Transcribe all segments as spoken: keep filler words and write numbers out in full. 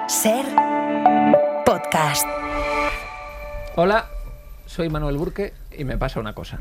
Ser podcast. Hola, soy Manuel Burke y me pasa una cosa.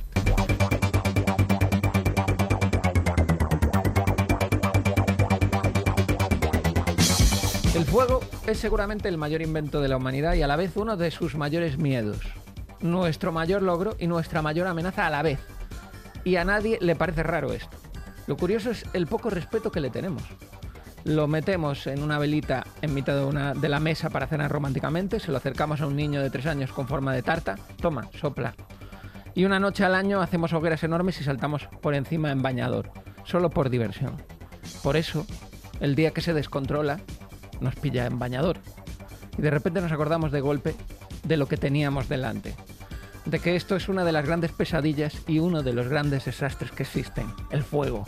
El fuego es seguramente el mayor invento de la humanidad y a la vez uno de sus mayores miedos. Nuestro mayor logro y nuestra mayor amenaza a la vez. Y a nadie le parece raro esto. Lo curioso es el poco respeto que le tenemos. Lo metemos en una velita en mitad de, una, de la mesa para cenar románticamente, se lo acercamos a un niño de tres años con forma de tarta, toma, sopla. Y una noche al año hacemos hogueras enormes y saltamos por encima en bañador, solo por diversión. Por eso, el día que se descontrola, nos pilla en bañador. Y de repente nos acordamos de golpe de lo que teníamos delante. De que esto es una de las grandes pesadillas y uno de los grandes desastres que existen, el fuego.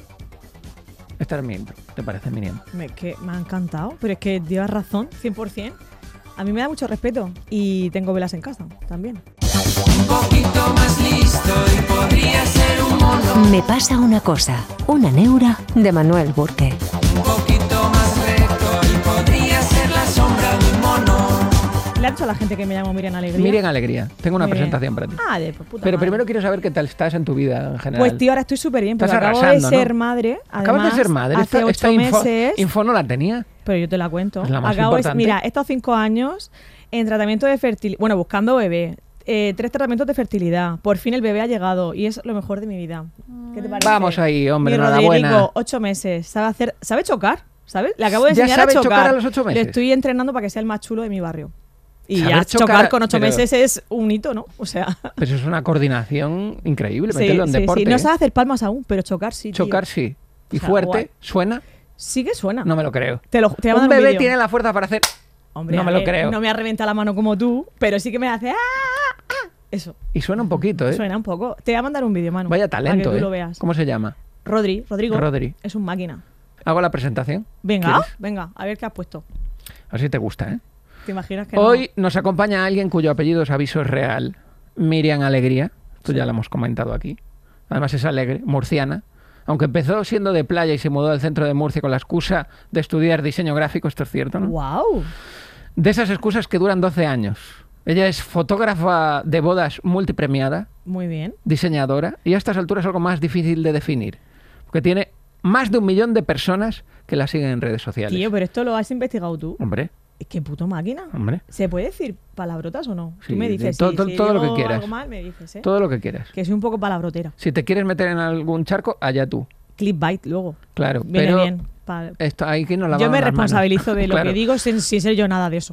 Esta es mi intro, ¿te parece, Miriam? Me, que me ha encantado, pero es que llevas razón, cien por ciento. A mí me da mucho respeto y tengo velas en casa también. Un poquito más listo y podría ser un mono. Me pasa una cosa, una neura de Manuel Burke. Un poquito más recto y podría ser la sombra de un mono. ¿Le ha dicho a la gente que me llamo Miriam Alegría? Miriam Alegría, tengo una Muy bien. presentación para ti. Ah, de pues, puta Pero madre. primero quiero saber qué tal estás en tu vida en general. Pues tío, ahora estoy súper bien, porque Estás acabo de arrasando, ser ¿no? madre. Acabas de Además, ser madre. Hace esta, ocho esta info, meses. info no la tenía. Pero yo te la cuento. Es la más Acabo de- importante. mira, he estado cinco años en tratamiento de fertilidad. Bueno, buscando bebé. Eh, tres tratamientos de fertilidad. Por fin el bebé ha llegado y es lo mejor de mi vida. ¿Qué te parece? Vamos ahí, hombre, Mi enhorabuena. Rodrigo, ocho meses. Sabe hacer, sabe chocar, ¿sabes? Le acabo de ¿Ya enseñar a sabe chocar. chocar a los ocho meses? Le estoy entrenando para que sea el más chulo de mi barrio. Y Saber ya chocar, chocar, con ocho pero- meses es un hito, ¿no? O sea, Pero es una coordinación increíble, sí, meterlo en sí, deporte. sí. No ¿eh? sabe hacer palmas aún, pero chocar sí. tío. Chocar sí. Y O sea, fuerte, guay. suena, Sí que suena. no me lo creo. Te lo, te voy a Un mandar bebé vídeo. tiene la fuerza para hacer... Hombre, no a me lo ver, creo. No me ha reventado la mano como tú, pero sí que me hace. ¡Ah! ¡Ah! Eso. Y suena un poquito, ¿eh? Suena un poco. Te voy a mandar un vídeo, Manu. Vaya para talento, que tú ¿eh? lo veas. ¿Cómo se llama? Rodri, Rodrigo. Rodri. Es un máquina. Hago la presentación. Venga, ¿Quieres? venga, a ver qué has puesto. A ver si te gusta, ¿eh? ¿Te imaginas que Hoy nos acompaña alguien cuyo apellido es aviso es real. Miriam Alegría. Esto ya lo hemos comentado aquí. Además es alegre, murciana. Aunque empezó siendo de playa y se mudó al centro de Murcia con la excusa de estudiar diseño gráfico, esto es cierto, no? ¿no? ¡Wow! De esas excusas que duran doce años. Ella es fotógrafa de bodas multipremiada, Muy bien. diseñadora, y a estas alturas es algo más difícil de definir. Porque tiene más de un millón de personas que la siguen en redes sociales. Tío, pero esto lo has investigado tú. Hombre, Es que puto máquina. hombre, ¿Se puede decir palabrotas o no? Sí, Tú me de dices. todo- si- todo- si todo lo digo que quieras. algo mal, me dices, ¿eh? todo lo que quieras. Que soy un poco palabrotera. Si te quieres meter en algún charco, allá tú. Clickbait luego. Claro, Viene pero bien. Pa- esto ahí que nos Yo lavamos me las manos. responsabilizo de lo Claro. que digo sin, sin ser yo nada de eso.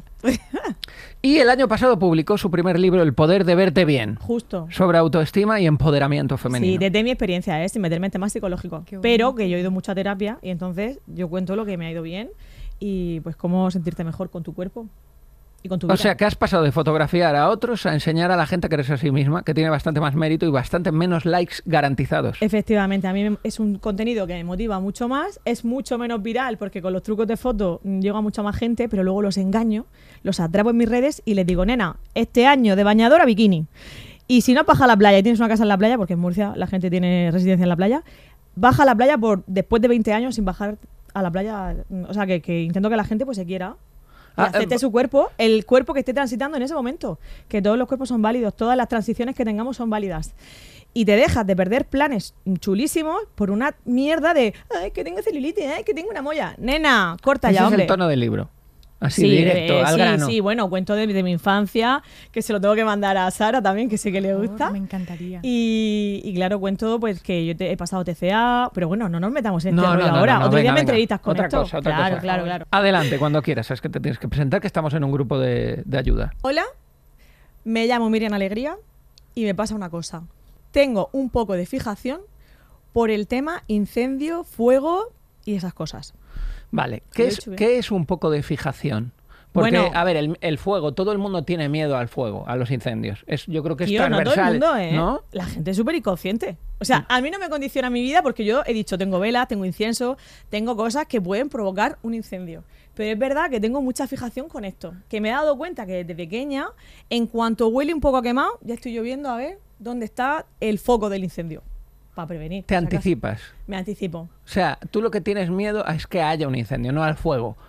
Y el año pasado publicó su primer libro, El poder de verte bien, Justo. sobre autoestima y empoderamiento femenino. Sí, desde mi experiencia, ¿eh? Sin meterme en temas psicológicos. Pero que yo he ido mucho a terapia y entonces yo cuento lo que me ha ido bien y pues cómo sentirte mejor con tu cuerpo y con tu vida. O sea, que has pasado de fotografiar a otros a enseñar a la gente que eres a sí misma, que tiene bastante más mérito y bastante menos likes garantizados. Efectivamente, a mí me- es un contenido que me motiva mucho más, es mucho menos viral porque con los trucos de foto mm, llego a mucha más gente, pero luego los engaño, los atrapo en mis redes y les digo, nena, este año de bañador a bikini. Y si no baja a la playa y tienes una casa en la playa, porque en Murcia la gente tiene residencia en la playa, baja a la playa por después de veinte años sin bajar a la playa. mm, O sea, que, que intento que la gente pues se quiera. Y Ah, acepte eh, su cuerpo, el cuerpo que esté transitando en ese momento. Que todos los cuerpos son válidos, todas las transiciones que tengamos son válidas. Y te dejas de perder planes chulísimos por una mierda de ay, que tengo celulitis, ay, que tengo una molla. Nena, corta Ese ya, es hombre. el tono del libro. Así Sí, directo, eh, al sí, grano. sí, bueno, cuento de, de mi infancia, que se lo tengo que mandar a Sara también, que sé que le gusta. Me encantaría. Y, y claro, cuento pues que yo te- he pasado T C A, pero bueno, no nos metamos en No, este no, rollo no, ahora. no, no, Otro día venga, me venga. entrevistas con Otra esto. cosa, otra claro, cosa. claro, claro. Adelante, cuando quieras. Sabes que te tienes que presentar, que estamos en un grupo de, de ayuda. Hola, me llamo Miriam Alegría y me pasa una cosa. Tengo un poco de fijación por el tema incendio, fuego y esas cosas. Vale, Lo ¿qué he es, hecho bien. ¿qué es un poco de fijación? Porque, Bueno. a ver, el, el fuego, todo el mundo tiene miedo al fuego, a los incendios. Es, yo creo que es Tío, no todo transversal, el mundo, ¿eh? ¿no? La gente es súper inconsciente. O sea, a mí no me condiciona mi vida porque yo he dicho, tengo velas, tengo incienso, tengo cosas que pueden provocar un incendio. Pero es verdad que tengo mucha fijación con esto. Que me he dado cuenta que desde pequeña, en cuanto huele un poco a quemado, ya estoy yo viendo a ver dónde está el foco del incendio. Para prevenir. Te por si acaso. anticipas. Me anticipo. O sea, tú lo que tienes miedo es que haya un incendio, no al fuego.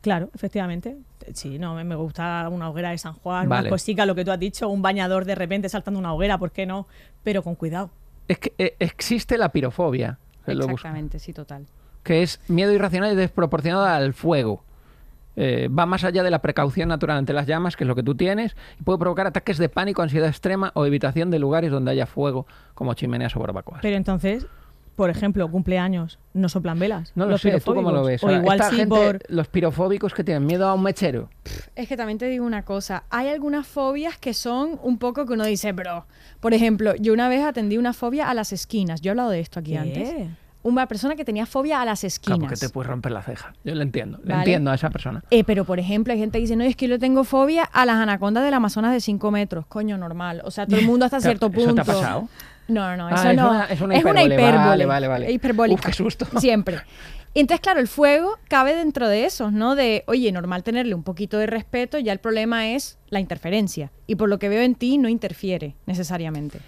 Claro, efectivamente. Sí, no, me me gusta una hoguera de San Juan, Vale. unas cositas, lo que tú has dicho, un bañador de repente saltando una hoguera, ¿por qué no? Pero con cuidado. Es que eh, existe la pirofobia, que lo busco, Exactamente, sí, total. que es miedo irracional y desproporcionado al fuego. Eh, va más allá de la precaución natural ante las llamas, que es lo que tú tienes, y puede provocar ataques de pánico, ansiedad extrema o evitación de lugares donde haya fuego, como chimeneas o barbacoas. Pero entonces, por ejemplo, cumpleaños, no soplan velas. No lo los sé, ¿tú cómo lo pirofóbicos. ves? O Ahora, igual esta sí gente, por... los pirofóbicos que tienen miedo a un mechero. Es que también te digo una cosa, hay algunas fobias que son un poco que uno dice, bro. Por ejemplo, yo una vez atendí una fobia a las esquinas. Yo he hablado de esto aquí ¿Qué? antes. Una persona que tenía fobia a las Claro, esquinas. porque te puedes romper la ceja. Yo le entiendo, le Vale. entiendo a esa persona. Eh, pero, por ejemplo, hay gente que dice, no, es que yo tengo fobia a las anacondas del Amazonas de cinco metros. Coño, normal. O sea, todo el mundo hasta cierto ¿Eso te punto. ha pasado? No, no, no, Ah, eso es no. una- es una es una hipérbole. hipérbole. Vale, vale, vale. Hiperbólica. Uf, qué susto. Siempre. Entonces, claro, el fuego cabe dentro de esos, ¿no? De, oye, normal tenerle un poquito de respeto, ya el problema es la interferencia. Y por lo que veo en ti, no interfiere necesariamente.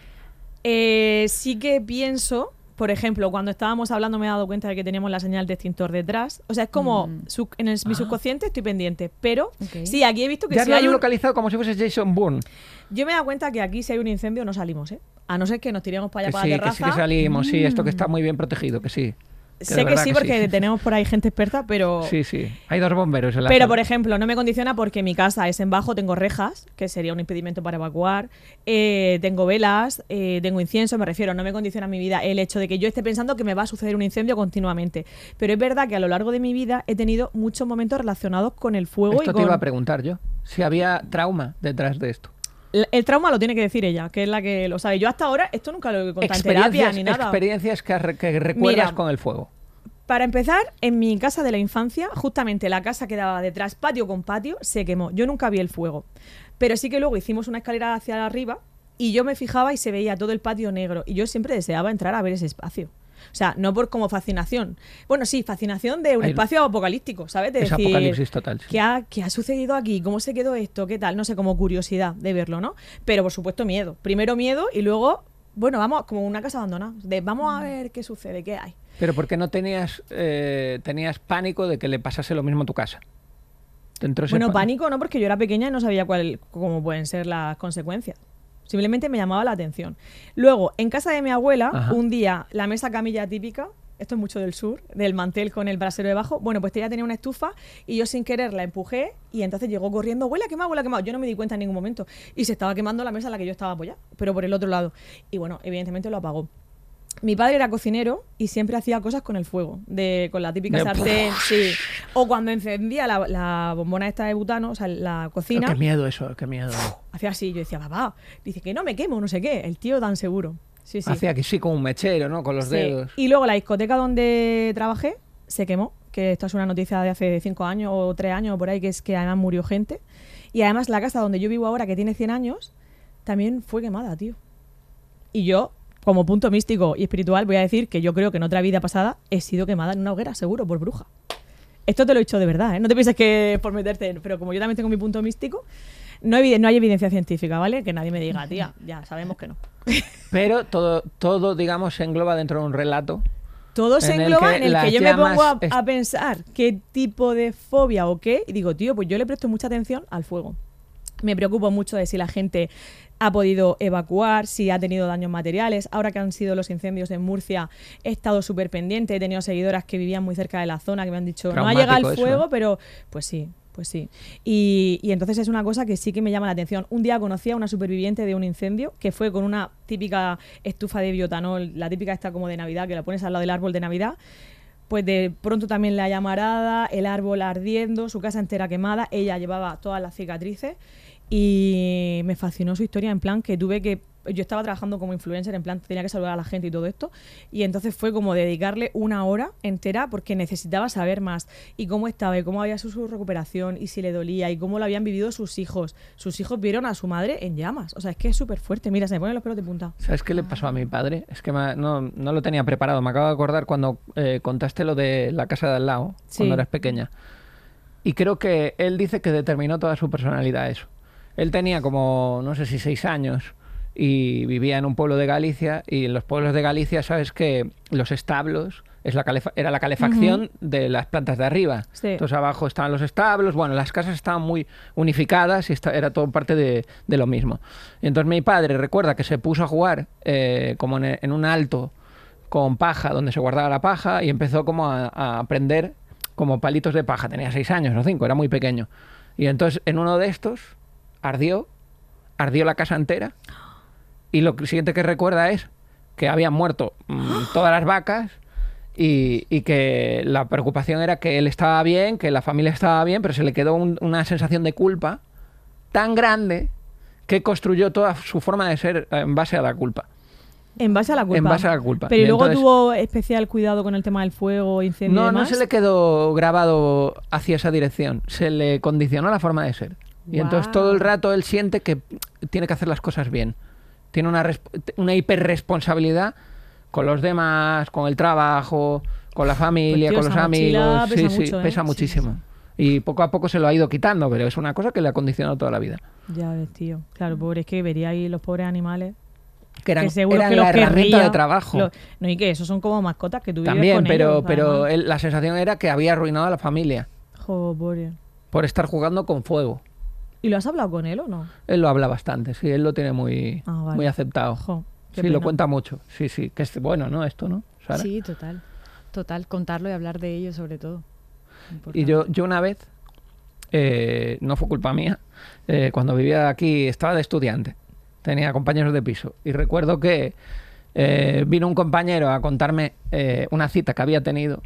Eh, sí que pienso, por ejemplo, cuando estábamos hablando me he dado cuenta de que teníamos la señal de extintor detrás. O sea, es como Mm. sub- en el- mi subconsciente estoy pendiente. Pero Ok. sí, aquí he visto que Ya si lo hay han un... localizado como si fuese Jason Bourne. Yo me he dado cuenta que aquí si hay un incendio no salimos, ¿eh? A no ser que nos tiremos para allá Que para sí, la que terraza. sí que salimos, sí, esto que está Mm. muy bien protegido, que sí. de Sé que verdad sí, que porque sí. tenemos por ahí gente experta, pero... Sí, sí. Hay dos bomberos en la Pero, zona. por ejemplo, no me condiciona porque mi casa es en bajo, tengo rejas, que sería un impedimento para evacuar, eh, tengo velas, eh, tengo incienso, me refiero, no me condiciona mi vida el hecho de que yo esté pensando que me va a suceder un incendio continuamente. Pero es verdad que a lo largo de mi vida he tenido muchos momentos relacionados con el fuego Esto y te con... iba a preguntar yo. Si había trauma detrás de esto. El, el trauma lo tiene que decir ella, que es la que lo sabe. Yo hasta ahora esto nunca lo he contado en terapia ni nada. experiencias que, re- que recuerdas Mira, con el fuego. Para empezar, en mi casa de la infancia, justamente la casa que daba detrás, patio con patio, se quemó. Yo nunca vi el fuego. Pero sí que luego hicimos una escalera hacia arriba y yo me fijaba y se veía todo el patio negro. Y yo siempre deseaba entrar a ver ese espacio. O sea, no por como fascinación. Bueno, sí, fascinación de un Hay- espacio apocalíptico, ¿sabes? De Es decir, apocalipsis total. sí. ¿qué ha, qué ha sucedido aquí? ¿Cómo se quedó esto? ¿Qué tal? No sé, como curiosidad de verlo, ¿no? Pero por supuesto miedo. Primero miedo y luego, bueno, vamos, como una casa abandonada. De vamos a ver qué sucede, qué hay. Pero ¿por qué no tenías, eh, tenías pánico de que le pasase lo mismo a tu casa? ¿Te entró ese Bueno, pa- pánico no, porque yo era pequeña y no sabía cuál, cómo pueden ser las consecuencias. Simplemente me llamaba la atención. Luego, en casa de mi abuela, Ajá. un día, la mesa camilla típica, esto es mucho del sur, del mantel con el brasero debajo, bueno, pues ella tenía una estufa y yo sin querer la empujé y entonces llegó corriendo, abuela, quemado, abuela, quemado. Yo no me di cuenta en ningún momento y se estaba quemando la mesa en la que yo estaba apoyada, pero por el otro lado. Y bueno, evidentemente lo apagó. Mi padre era cocinero y siempre hacía cosas con el fuego, de, con la típica De- sartén, sí. O cuando encendía la, la bombona esta de butano, o sea, la cocina, Qué miedo eso, qué miedo. hacía así. Yo decía, papá, dice que no me quemo, no sé qué. El tío tan seguro. Sí, sí. Hacía que sí, como un mechero, ¿no? Con los Sí. dedos. Y luego la discoteca donde trabajé se quemó, que esto es una noticia de hace cinco años o tres años o por ahí, que es que además murió gente. Y además la casa donde yo vivo ahora, que tiene cien años, también fue quemada, tío. Y yo, como punto místico y espiritual, voy a decir que yo creo que en otra vida pasada he sido quemada en una hoguera, seguro, por bruja. Esto te lo he dicho de verdad, ¿eh? No te pienses que es por meterte, en- pero como yo también tengo mi punto místico, no, evi- no hay evidencia científica, ¿vale? Que nadie me diga, tía, ya sabemos que no. Pero todo, todo, digamos, se engloba dentro de un relato. Todo se En el engloba que en el las que yo me pongo a, llamas es- a pensar qué tipo de fobia o qué, y digo, tío, pues yo le presto mucha atención al fuego. Me preocupo mucho de si la gente ha podido evacuar, si ha tenido daños materiales. Ahora que han sido los incendios en Murcia, he estado súper pendiente. He tenido seguidoras que vivían muy cerca de la zona que me han dicho, no ha llegado el Traumático eso, fuego, ¿eh? pero pues sí, pues sí. Y, y entonces es una cosa que sí que me llama la atención. Un día conocí a una superviviente de un incendio que fue con una típica estufa de biotanol, la típica esta como de Navidad, que la pones al lado del árbol de Navidad. Pues de pronto también la llamarada, el árbol ardiendo, su casa entera quemada. Ella llevaba todas las cicatrices y me fascinó su historia, en plan que tuve que... Yo estaba trabajando como influencer, en plan tenía que saludar a la gente y todo esto, y entonces fue como dedicarle una hora entera porque necesitaba saber más y cómo estaba y cómo había su, su recuperación y si le dolía y cómo lo habían vivido sus hijos. Sus hijos vieron a su madre en llamas, o sea, es que es súper fuerte. Mira, se me ponen los pelos de punta. ¿Sabes qué le pasó a mi padre? Es que me- no, no lo tenía preparado. Me acabo de acordar cuando eh, contaste lo de la casa de al lado, Sí. cuando eras pequeña. Y creo que él dice que determinó toda su personalidad eso. Él tenía como, no sé si seis años y vivía en un pueblo de Galicia, y en los pueblos de Galicia sabes que los establos es la calefa- era la calefacción uh-huh. de las plantas de arriba. Sí. Entonces abajo estaban los establos, bueno, las casas estaban muy unificadas y esta- era todo parte de, de lo mismo. Y entonces mi padre recuerda que se puso a jugar eh, como en, en un alto con paja, donde se guardaba la paja, y empezó como a, a aprender como palitos de paja. Tenía seis años o cinco, era muy pequeño. Y entonces en uno de estos ardió, ardió la casa entera, y lo siguiente que recuerda es que habían muerto mmm, todas las vacas y, y que la preocupación era que él estaba bien, que la familia estaba bien, pero se le quedó un- una sensación de culpa tan grande que construyó toda su forma de ser en base a la culpa. En base a la culpa. En base a la culpa. Pero Y luego entonces- tuvo especial cuidado con el tema del fuego, incendio y No, no demás. se le quedó grabado hacia esa dirección, se le condicionó la forma de ser. Y entonces Guau. todo el rato él siente que tiene que hacer las cosas bien. Tiene una, resp- una hiperresponsabilidad con los demás, con el trabajo, con la familia, Pues, tío, con los esa mochila amigos. pesa sí, sí, mucho, ¿eh? pesa Sí, muchísimo. Y poco a poco se lo ha ido quitando, pero es una cosa que le ha condicionado toda la vida. Ya ves, tío. Claro, pobre, es que vería ahí los pobres animales. Que eran, que seguro eran que la los herramienta querría. de trabajo. Lo- no, y que esos son como mascotas que tú vives También, con pero, ellos, pero además. él- la sensación era que había arruinado a la familia Jo, pobre. por estar jugando con fuego. ¿Y lo has hablado con él o no? Él lo habla bastante, sí, él lo tiene muy, Ah, vale. muy aceptado. Jo, qué Sí, lo pena. cuenta mucho. Sí, sí, que es bueno, ¿no? Esto, ¿no? Sara? Sí, total. Total, contarlo y hablar de ello sobre todo. Y yo, yo una vez, eh, no fue culpa mía, eh, cuando vivía aquí estaba de estudiante, tenía compañeros de piso y recuerdo que eh, vino un compañero a contarme eh, una cita que había tenido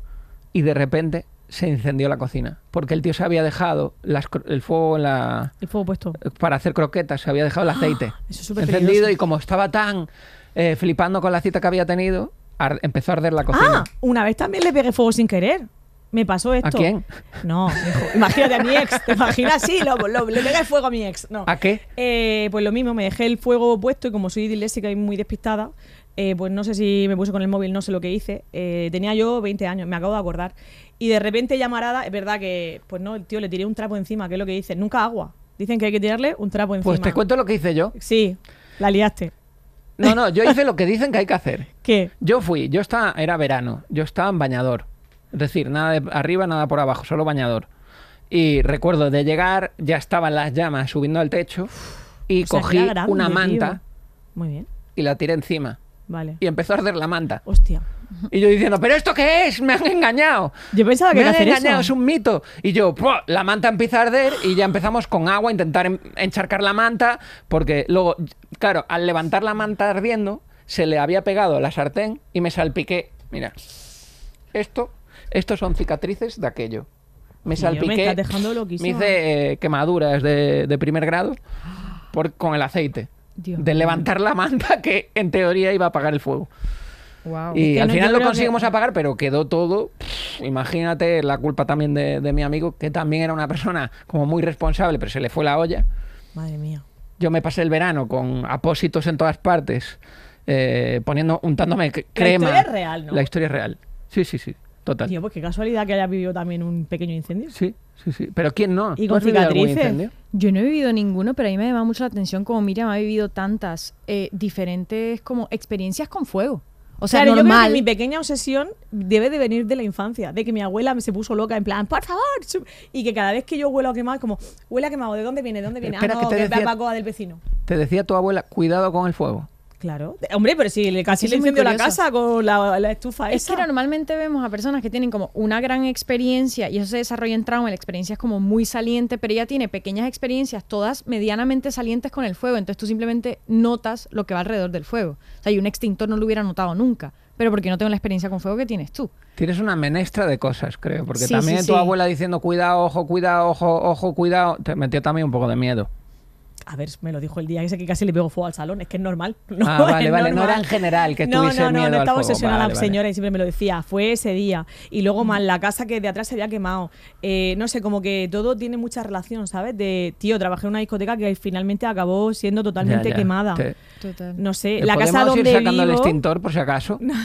y de repente se incendió la cocina porque el tío se había dejado las cro- el fuego en la, El fuego puesto. para hacer croquetas, se había dejado el aceite Eso es súper encendido peligroso. y como estaba tan eh, flipando con la cita que había tenido, ar- empezó a arder la cocina. Ah, una vez también le pegué fuego sin querer. Me pasó esto. ¿A quién? No, hijo, imagínate a mi ex. ¿Te imaginas? Sí, lo, lo- le pegué el fuego a mi ex. No. ¿A qué? Eh, pues lo mismo, me dejé el fuego puesto y como soy disléxica y muy despistada, eh, pues no sé si me puse con el móvil, no sé lo que hice. Eh, tenía yo veinte años, me acabo de acordar. Y de repente llamarada, es verdad que, pues no, el tío le tiré un trapo encima, que es lo que dicen. Nunca agua. Dicen que hay que tirarle un trapo encima. Pues te cuento lo que hice yo. Sí, la liaste. No, no, yo hice lo que dicen que hay que hacer. ¿Qué? Yo fui, yo estaba, era verano, yo estaba en bañador. Es decir, nada de arriba, nada por abajo, solo bañador. Y recuerdo de llegar, ya estaban las llamas subiendo al techo y O sea, que cogí era grande, una tío. manta Muy bien, y la tiré encima. vale. Y empezó a arder la manta. Hostia. Y yo diciendo, ¿pero esto qué es? Me han engañado. Yo pensaba que Me era han hacer engañado, es eso. un mito. Y yo, ¡pua! La manta empieza a arder y ya empezamos con agua a intentar en- encharcar la manta, porque luego, claro, al levantar la manta ardiendo, se le había pegado la sartén y me salpiqué. Mira, esto, estos son cicatrices de aquello. Me Tío, me salpiqué, estás dejando me loquísima. hice eh, quemaduras de, de primer grado por, con el aceite. Dios de mío. levantar la manta que en teoría iba a apagar el fuego. Wow. Y que al no, final yo lo creo conseguimos que- apagar, pero quedó todo. Pff, imagínate la culpa también de, de mi amigo, que también era una persona como muy responsable, pero se le fue la olla. Madre mía. Yo me pasé el verano con apósitos en todas partes, eh, poniendo, untándome c- crema. historia es real, ¿no? La historia es real. Sí, sí, sí. Total. Tío, pues qué casualidad que haya vivido también un pequeño incendio. Sí, sí, sí. Pero ¿quién no? Y ¿Tú con has vivido algún cicatrices. incendio? Yo no he vivido ninguno, pero a mí me llama mucho la atención como Miriam ha vivido tantas eh, diferentes como experiencias con fuego. O sea, Claro, yo creo normal. que mi pequeña obsesión debe de venir de la infancia, de que mi abuela me se puso loca en plan, por favor, chu-", y que cada vez que yo huelo a quemado es como, huele a quemado, ¿de dónde viene? ¿De dónde viene? Espera, ah, que no, te que es decía- barbacoa del vecino. Te decía tu abuela, cuidado con el fuego. Claro. De- Hombre, pero si le casi Eso le es muy incendió la curioso. casa con la, la estufa Es esa. que normalmente vemos a personas que tienen como una gran experiencia y eso se desarrolla en trauma, la experiencia es como muy saliente, pero ella tiene pequeñas experiencias, todas medianamente salientes con el fuego, entonces tú simplemente notas lo que va alrededor del fuego. O sea, y un extintor no lo hubiera notado nunca, pero porque no tengo la experiencia con fuego que tienes tú. Tienes una menestra de cosas, creo, porque Sí, también sí, tu sí. abuela diciendo cuidado, ojo, cuidado, ojo, ojo, cuidado, te metió también un poco de miedo. A ver, me lo dijo el día ese que casi le pegó fuego al salón, es que es normal. No, Ah, vale, es vale, no normal. era en general que No, tuviese no, no, miedo no al estaba fuego. obsesionada Vale, la vale. señora y siempre me lo decía, fue ese día. Y luego más la casa que de atrás se había quemado. Eh, no sé, como que todo tiene mucha relación, ¿sabes? De, tío, trabajé en una discoteca que finalmente acabó siendo totalmente Ya, ya. quemada. Te- Total. No sé, ¿Le la casa podemos ir donde sacando el vivo... extintor por si acaso?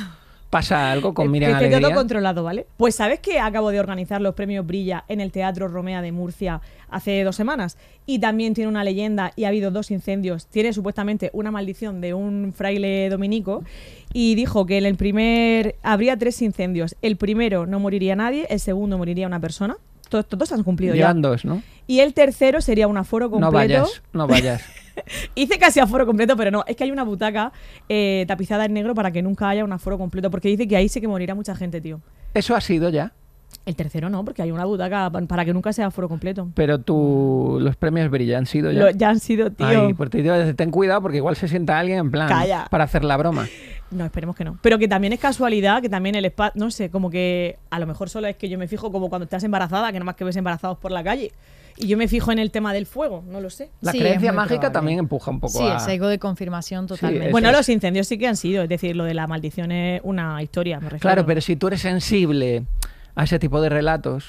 pasa algo con Eh, Miriam que esté Alegría. todo controlado, ¿vale? Pues ¿sabes que acabo de organizar los premios Brilla en el Teatro Romea de Murcia hace dos semanas? Y también tiene una leyenda y ha habido dos incendios. Tiene supuestamente una maldición de un fraile dominico y dijo que en el primer habría tres incendios. El primero no moriría nadie, el segundo moriría una persona. Todos, todos se han cumplido ya. Llevan dos, ¿no? Y el tercero sería un aforo completo. No vayas, no vayas. Hice casi aforo completo, pero no. Es que hay una butaca eh, tapizada en negro para que nunca haya un aforo completo. Porque dice que ahí sí que morirá mucha gente, tío. Eso ha sido ya. El tercero no, porque hay una butaca pa- para que nunca sea aforo completo. Pero tú, los premios Brilla han sido ya. Lo- ya han sido, tío. Ay, pues te digo, ten cuidado porque igual se sienta alguien en plan Calla. para hacer la broma. No, esperemos que no. Pero que también es casualidad, que también el espacio, no sé, como que a lo mejor solo es que yo me fijo como cuando estás embarazada, que nomás que ves embarazados por la calle. Y yo me fijo en el tema del fuego, no lo sé. La Sí, creencia es muy mágica probable. también empuja un poco Sí, a... el sesgo de confirmación totalmente. eso Bueno, es. los incendios sí que han sido, es decir, lo de la maldición es una historia, me refiero. Claro, pero si tú eres sensible a ese tipo de relatos,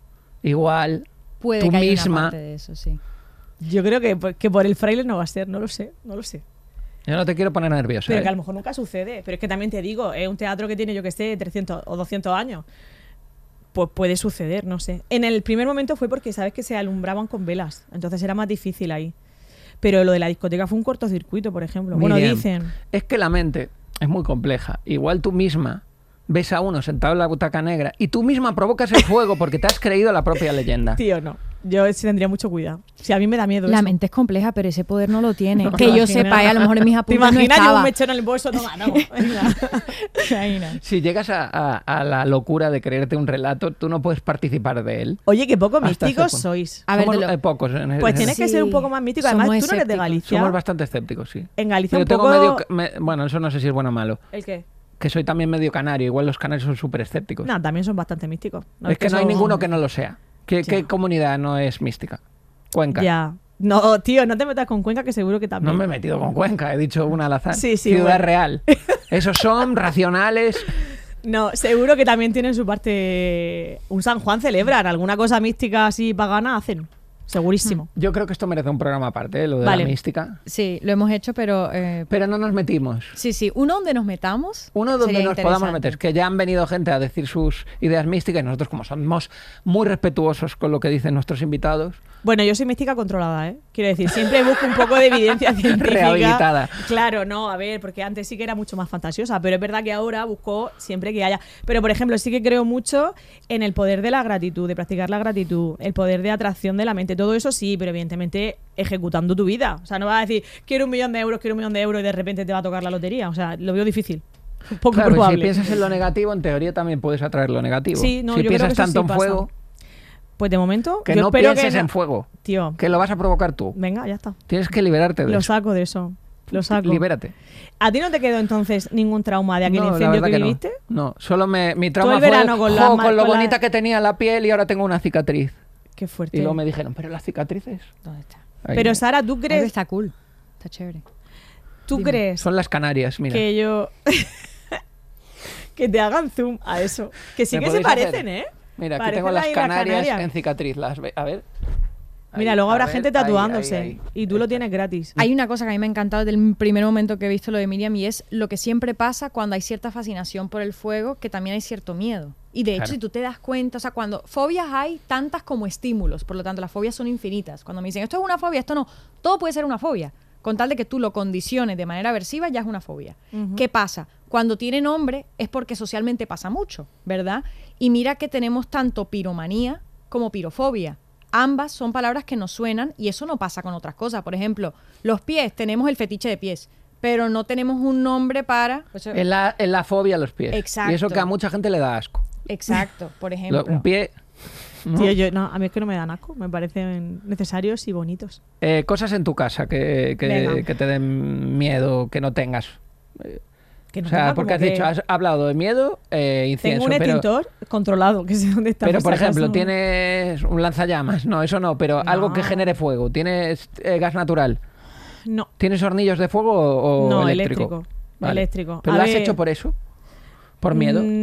igual Puede tú que haya misma... una parte de eso, sí. Yo creo que, por- que por el fraile no va a ser, no lo sé, no lo sé. Yo no te quiero poner nerviosa. Pero ¿eh? que a lo mejor nunca sucede. Pero es que también te digo, es un teatro que tiene, yo que sé, trescientos o doscientos años. Pues puede suceder, no sé. En el primer momento fue porque sabes que se alumbraban con velas. Entonces era más difícil ahí. Pero lo de la discoteca fue un cortocircuito, por ejemplo. Bueno, Miriam, dicen. Es que la mente es muy compleja. Igual tú misma ves a uno sentado en la butaca negra y tú misma provocas el fuego porque te has creído la propia leyenda. Tío, no. Yo sí tendría mucho cuidado. Si a mí me da miedo La eso. mente es compleja, pero ese poder no lo tiene. No, que ¿te yo imaginas? sepa, y a lo mejor en mis ¿Te apuntes no imaginas yo estaba. un mechero en el bolso? Toma, no. Venga. ¿Te imaginas? Si llegas a, a- a la locura de creerte un relato, tú no puedes participar de él. Oye, qué poco Hasta ese místicos punto. sois. A ver, Somos de lo- eh, pocos. en- Pues en- tienes que Sí. ser un poco más místico. Además, Somos tú no eres de escépticos. Galicia. Somos bastante escépticos, sí. En Galicia Yo un tengo poco... medio... me- bueno, eso no sé si es bueno o malo. ¿El qué? Que soy también medio canario. Igual los canarios son súper escépticos. No, también son bastante místicos. es que no hay son- ninguno que no lo sea. ¿Qué, Ya. qué comunidad no es mística? Cuenca. Ya. No, tío, no te metas con Cuenca, que seguro que No también. me he metido con Cuenca, he dicho una al azar. Sí, sí, Ciudad bueno. Real. Esos son racionales. No, seguro que también tienen su parte. Un San Juan celebran, alguna cosa mística así pagana hacen. Segurísimo. Yo creo que esto merece un programa aparte, ¿eh? Lo de Vale. la mística. Sí, lo hemos hecho, pero... eh, Pero no nos metimos. sí, sí. Uno donde nos metamos. Uno donde sería nos podamos interesante. meter. Que ya han venido gente a decir sus ideas místicas y nosotros, como somos muy respetuosos con lo que dicen nuestros invitados, Bueno, yo soy mística controlada, ¿eh? Quiero decir, siempre busco un poco de evidencia científica. Rehabilitada. Claro, no, a ver, porque antes sí que era mucho más fantasiosa, pero es verdad que ahora busco siempre que haya. Pero, por ejemplo, sí que creo mucho en el poder de la gratitud, de practicar la gratitud, el poder de atracción de la mente. Todo eso sí, pero evidentemente ejecutando tu vida. O sea, no vas a decir, quiero un millón de euros, quiero un millón de euros y de repente te va a tocar la lotería. O sea, lo veo difícil. Un poco claro, y probable. si piensas en lo negativo, en teoría también puedes atraer lo negativo. Sí, no, si yo creo piensas que eso tanto sí en pasa. fuego, Pues de momento, que yo no espero pienses que no- en fuego, Tío, que lo vas a provocar tú. venga, ya está. Tienes que liberarte de Lo eso. saco de eso. Lo saco. Libérate. ¿A ti no te quedó entonces ningún trauma de aquel No, la incendio verdad que, que no. viviste? No, solo me, mi trauma el fue verano con jo, la con, ma- lo con la- bonita que tenía la piel y ahora tengo una cicatriz. Qué fuerte. Y luego me dijeron, pero las cicatrices. ¿Dónde está? Ahí Pero no. Sara, ¿tú Creo crees, que está cool. Está chévere. ¿tú dime. crees Son las Canarias, mira. que yo... que te hagan zoom a eso? Que sí ¿Me que se podéis parecen, hacer? ¿eh? Mira, aquí Parecen tengo las las Islas Canarias, Canarias. en cicatriz. Las ve- a ver. Mira, Ahí, luego a habrá ver, gente ahí, tatuándose. ahí, ahí. Y tú lo tienes gratis. Hay una cosa que a mí me ha encantado desde el primer momento que he visto lo de Miriam y es lo que siempre pasa cuando hay cierta fascinación por el fuego, que también hay cierto miedo. Y de hecho, Claro. si tú te das cuenta, o sea, cuando fobias hay tantas como estímulos, por lo tanto, las fobias son infinitas. Cuando me dicen, esto es una fobia, esto no, todo puede ser una fobia. Con tal de que tú lo condiciones de manera aversiva, ya es una fobia. Ujú. ¿Qué pasa? Cuando tiene nombre es porque socialmente pasa mucho, ¿verdad? Y mira que tenemos tanto piromanía como pirofobia. Ambas son palabras que nos suenan y eso no pasa con otras cosas. Por ejemplo, los pies, tenemos el fetiche de pies, pero no tenemos un nombre para... Eso- Es la, es la fobia a los pies. Exacto. Y eso que a mucha gente le da asco. Exacto, por Lo- ejemplo. un pie... ¿no? Tío, yo, no, a mí es que no me dan asco. Me parecen necesarios y bonitos. Eh, cosas en tu casa que, que, Venga. que te den miedo, que no tengas. Que no o sea, tenga porque como has que- dicho, has hablado de miedo, eh, incienso. Tengo un pero, extintor controlado, que sé dónde está. pero, por si ejemplo, acaso. tienes un lanzallamas. No, eso no, pero No. algo que genere fuego. ¿Tienes eh, gas natural? No, ¿Tienes hornillos de fuego o, o no, eléctrico? eléctrico. Eléctrico. ¿Pero A lo has ver, hecho por eso? ¿Por miedo? mm,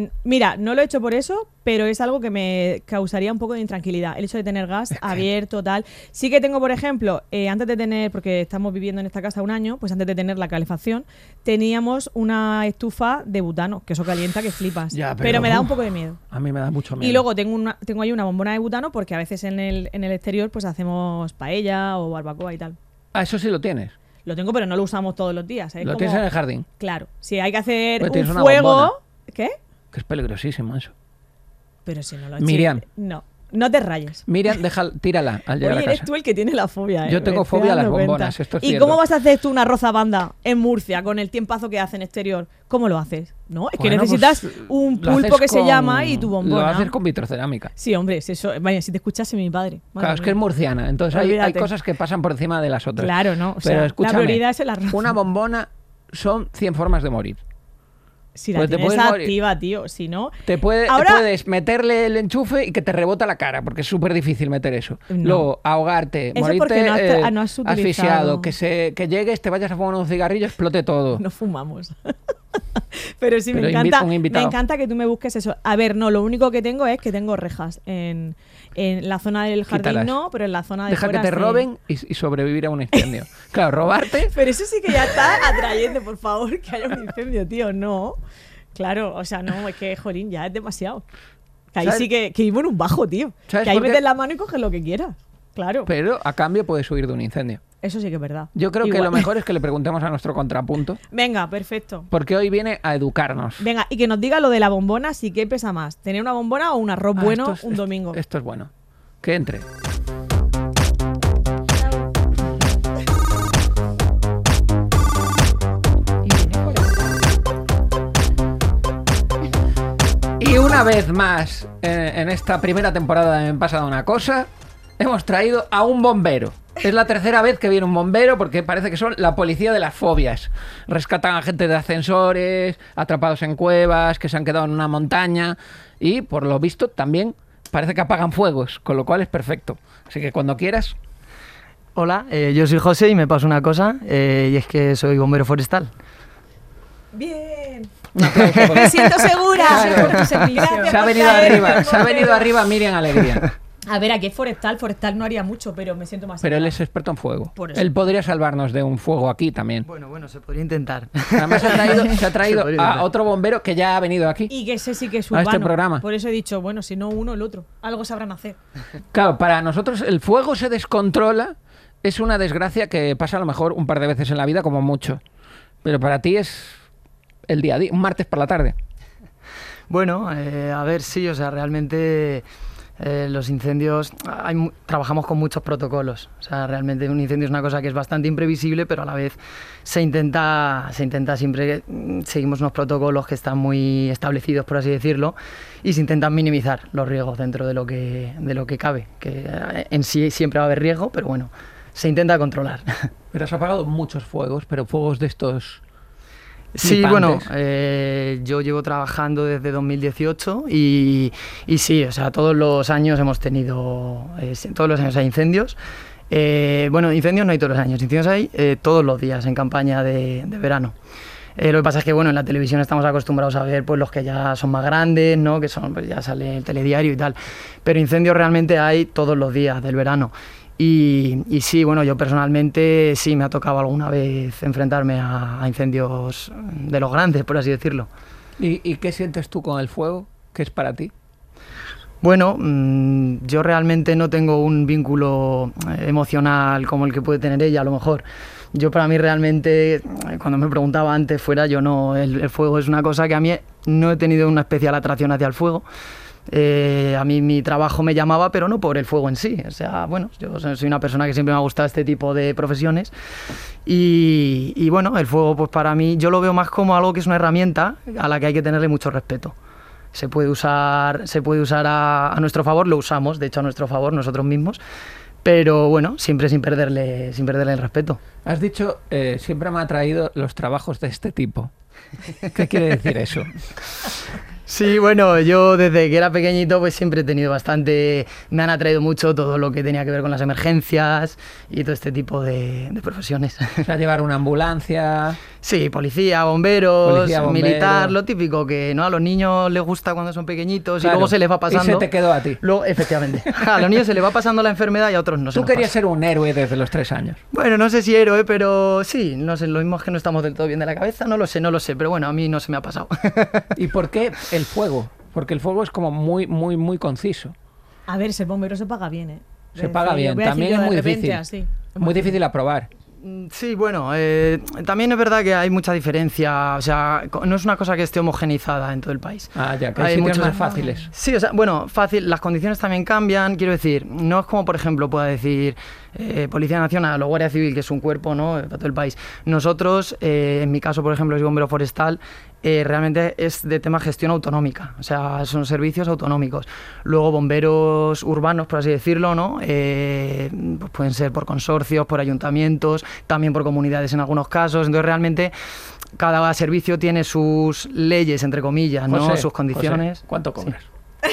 Mm, mira, no lo he hecho por eso, pero es algo que me causaría un poco de intranquilidad. El hecho de tener gas Es que- abierto, tal. Sí que tengo, por ejemplo, eh, antes de tener, porque estamos viviendo en esta casa un año, pues antes de tener la calefacción, teníamos una estufa de butano, que eso calienta que flipas. Ya, pero, pero, me da un uf, poco de miedo. A mí me da mucho miedo. Y luego tengo una, tengo ahí una bombona de butano porque a veces en el, en el exterior pues hacemos paella o barbacoa y tal. Ah, eso sí lo tienes. Lo tengo, pero no lo usamos todos los días. ¿eh? Lo Como- tienes en el jardín. Claro, si hay que hacer Pues un tienes una fuego... bombona. ¿Qué? Que es peligrosísimo eso. Pero si no lo Miriam. sí, no, no te rayes. Miriam, deja, tírala al llegar Oye, a eres casa. tú el que tiene la fobia, ¿eh? Yo tengo Me estoy fobia a las dando cuenta. bombonas, esto es ¿Y cierto. cómo vas a hacer tú una rozabanda en Murcia con el tiempazo que hace en exterior? ¿Cómo lo haces? No, es que Bueno, necesitas pues, un lo pulpo haces que se con- llama y tu bombona. Lo haces con vitrocerámica. Sí, hombre, es eso. Vaya, si te escuchase mi padre. Madre Claro, es que es mía. murciana, entonces hay, hay Olvídate. cosas que pasan por encima de las otras. Claro, ¿no? O sea, Pero la escúchame, prioridad es el arroz. una bombona son cien formas de morir. Si la pues te tienes puedes morir. activa, tío. Si no... Te, puede, te Ahora- puedes meterle el enchufe y que te rebota la cara, porque es súper difícil meter eso. No. Luego, ahogarte, Eso morirte porque no has- eh, no has utilizado- asfixiado, que, se, que llegues, te vayas a fumar un cigarrillo, explote todo. No fumamos. Pero sí, Pero me invi- encanta, un me invitado. encanta que tú me busques eso. A ver, no, lo único que tengo es que tengo rejas en, en la zona del jardín, Quítalas. no, pero en la zona de Deja que fuera te sí. roben y, y sobrevivir a un incendio. Claro, robarte. Pero eso sí que ya está atrayente, por favor, que haya un incendio, tío. No. Claro, o sea, no, es que, jolín, ya es demasiado. Que ahí ¿Sabes? sí que, que vivo en un bajo, tío. ¿Sabes Que ahí por qué? metes la mano y coges lo que quieras. Claro. Pero a cambio puedes huir de un incendio. Eso sí que es verdad. Yo creo que Igual. lo mejor es que le preguntemos a nuestro contrapunto, Venga, perfecto. porque hoy viene a educarnos. Venga, y que nos diga lo de la bombona, si qué pesa más, tener una bombona o un arroz Ah, bueno esto es- un esto- domingo. Esto es bueno. Que entre. Y una vez más, en, en esta primera temporada de Me ha pasado una cosa, hemos traído a un bombero. Es la tercera vez que viene un bombero porque parece que son la policía de las fobias. Rescatan a gente de ascensores, atrapados en cuevas, que se han quedado en una montaña y, por lo visto, también parece que apagan fuegos, con lo cual es perfecto. Así que cuando quieras... Hola, eh, yo soy José y me pasa una cosa, eh, y es que soy bombero forestal. Bien. Un aplauso, porque- Me siento segura. Claro. Por tu servicio. Se ha Gracias venido por traerme, arriba, se ha bombero. venido arriba Miriam Alegría. A ver, aquí es forestal. Forestal no haría mucho, pero me siento más Pero él segura. es experto en fuego. Por eso. Él podría salvarnos de un fuego aquí también. Bueno, bueno, se podría intentar. Además se ha traído, se ha traído Se podría a intentar. otro bombero que ya ha venido aquí. Y que ese sí que es A este urbano. programa. Por eso he dicho, bueno, si no uno, el otro. Algo sabrán hacer. Claro, para nosotros el fuego se descontrola, es una desgracia que pasa a lo mejor un par de veces en la vida como mucho. Pero para ti es el día a día, un martes por la tarde. Bueno, eh, a ver, sí, o sea, realmente eh, los incendios, hay, mu- trabajamos con muchos protocolos. O sea, realmente un incendio es una cosa que es bastante imprevisible, pero a la vez se intenta, se intenta siempre, mm, seguimos unos protocolos que están muy establecidos, por así decirlo, y se intentan minimizar los riesgos dentro de lo que, de lo que cabe. Que eh, en sí siempre va a haber riesgo, pero bueno, se intenta controlar. Pero has apagado muchos fuegos, pero fuegos de estos... Sí, flipantes. bueno, eh, yo llevo trabajando desde dos mil dieciocho y, y sí, o sea, todos los años hemos tenido, eh, sí, todos los años hay incendios. Eh, bueno, incendios no hay todos los años, incendios hay eh, todos los días en campaña de, de verano. Eh, lo que pasa es que, bueno, en la televisión estamos acostumbrados a ver pues los que ya son más grandes, ¿no? Que son, pues ya sale el telediario y tal. Pero incendios realmente hay todos los días del verano. Y, y sí, bueno, yo personalmente sí me ha tocado alguna vez enfrentarme a, a incendios de los grandes, por así decirlo. ¿Y, y qué sientes tú con el fuego? ¿Qué es para ti? Bueno, mmm, yo realmente no tengo un vínculo eh, emocional como el que puede tener ella, a lo mejor. Yo para mí realmente, eh, cuando me preguntaba antes fuera, yo no, el, el fuego es una cosa que a mí no he tenido una especial atracción hacia el fuego. Eh, a mí mi trabajo me llamaba, pero no por el fuego en sí. O sea, bueno, yo soy una persona que siempre me ha gustado este tipo de profesiones y, y bueno, el fuego pues para mí yo lo veo más como algo que es una herramienta a la que hay que tenerle mucho respeto. Se puede usar, se puede usar a, a nuestro favor, lo usamos, de hecho a nuestro favor nosotros mismos, pero bueno, siempre sin perderle, sin perderle el respeto. Has dicho, eh, siempre me ha atraído los trabajos de este tipo. ¿Qué quiere decir eso? Sí, bueno, yo desde que era pequeñito pues siempre he tenido bastante, me han atraído mucho todo lo que tenía que ver con las emergencias y todo este tipo de, de profesiones. O sea, llevar una ambulancia. Sí, policía, bomberos, Policía, bombero. militar, lo típico que no a los niños les gusta cuando son pequeñitos Claro. y luego se les va pasando. Y se te quedó a ti. Luego, efectivamente, a los niños se les va pasando la enfermedad y a otros no se Tú nos querías pasa. ser un héroe desde los tres años. Bueno, no sé si héroe, pero sí, no sé, lo mismo es que no estamos del todo bien de la cabeza, no lo sé, no lo sé, pero bueno, a mí no se me ha pasado. ¿Y por qué el fuego? Porque el fuego es como muy, muy, muy conciso. A ver, ser bombero se paga bien, ¿eh? Se De paga decir, bien, voy a decir también yo es de muy repente difícil. así. Muy difícil aprobar. Mm, Sí, bueno, eh, también es verdad que hay mucha diferencia, o sea, co- no es una cosa que esté homogeneizada en todo el país. Ah, ya, que hay, sitios muchos- más fáciles. Sí, o sea, bueno, fácil, las condiciones también cambian, quiero decir, no es como, por ejemplo, pueda decir eh, Policía Nacional o Guardia Civil, que es un cuerpo, ¿no?, para todo el país. Nosotros, eh, en mi caso, por ejemplo, soy bombero forestal, eh, realmente es de tema gestión autonómica, o sea, son servicios autonómicos. Luego, bomberos urbanos, por así decirlo, ¿no?, eh, pues pueden ser por consorcios, por ayuntamientos, también por comunidades en algunos casos, entonces realmente cada servicio tiene sus leyes, entre comillas, ¿no?, José, sus condiciones. José, ¿cuánto cobras?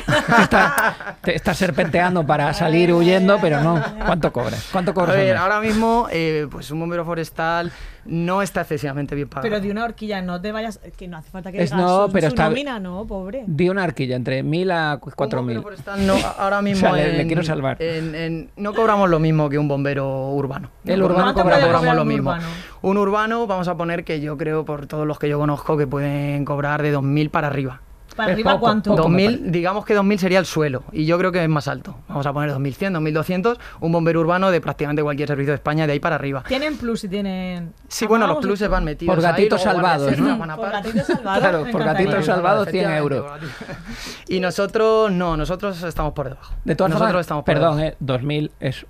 Está- te estás serpenteando para salir huyendo, pero no. ¿Cuánto cobras? ¿Cuánto A cobras? al ver, mes? ahora mismo, eh, pues un bombero forestal no está excesivamente bien pagado. Pero de una horquilla no te vayas, que no hace falta que Es digas no, su, pero su está- nómina, no, pobre. Di una horquilla entre mil a cuatro Un mil. bombero forestal no, ahora mismo O sea, le- le en- quiero salvar. en- en- no cobramos lo mismo que un bombero urbano. El No urbano cobramos- cobra no menos. cobramos lo Un mismo. urbano. Un urbano, vamos a poner que yo creo, por todos los que yo conozco, que pueden cobrar de dos mil para arriba. ¿Para Es arriba poco, cuánto? poco. dos me mil, parece. digamos que dos mil sería el suelo, y yo creo que es más alto. Vamos a poner dos mil cien, dos mil doscientos, un bombero urbano de prácticamente cualquier servicio de España, de ahí para arriba. Tienen plus y tienen... Sí, bueno, los Amagos, pluses esto. van metidos Por ahí, gatitos luego guardias salvados, extras ¿no? van Por aparte. gatitos salvados. Claro, me por encantaría. gatitos salvados, cien Efectivamente, euros. por gatito. Y nosotros, no, nosotros estamos por debajo. De todas nosotros formas, estamos por perdón, debajo. eh, dos mil es